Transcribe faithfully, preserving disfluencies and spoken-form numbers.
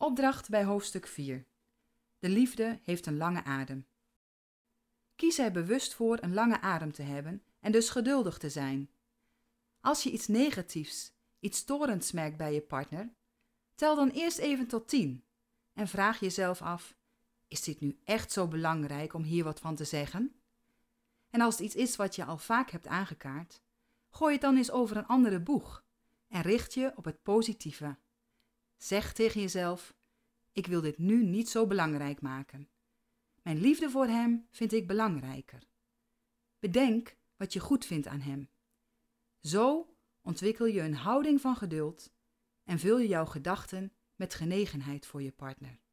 Opdracht bij hoofdstuk vier. De liefde heeft een lange adem. Kies er bewust voor een lange adem te hebben en dus geduldig te zijn. Als je iets negatiefs, iets storends merkt bij je partner, tel dan eerst even tot tien en vraag jezelf af: is dit nu echt zo belangrijk om hier wat van te zeggen? En als het iets is wat je al vaak hebt aangekaart, gooi het dan eens over een andere boeg en richt je op het positieve. Zeg tegen jezelf: ik wil dit nu niet zo belangrijk maken. Mijn liefde voor hem vind ik belangrijker. Bedenk wat je goed vindt aan hem. Zo ontwikkel je een houding van geduld en vul je jouw gedachten met genegenheid voor je partner.